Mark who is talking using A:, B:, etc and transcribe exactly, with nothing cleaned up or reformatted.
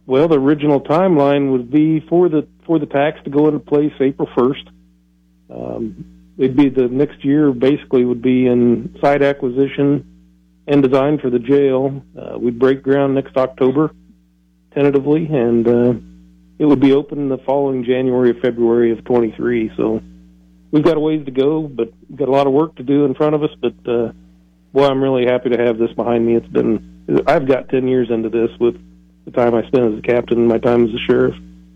A: Well, the original timeline would be for the for the tax to go into place April first. Um, it'd be the next year. Basically, would be in site acquisition and design for the jail. Uh, we'd break ground next October, tentatively, and uh, it would be open the following January or February of twenty-three. So we've got a ways to go, but we've got a lot of work to do in front of us. But uh, boy, I'm really happy to have this behind me. It's been I've got ten years into this with the time I spent as a captain and my time as a sheriff.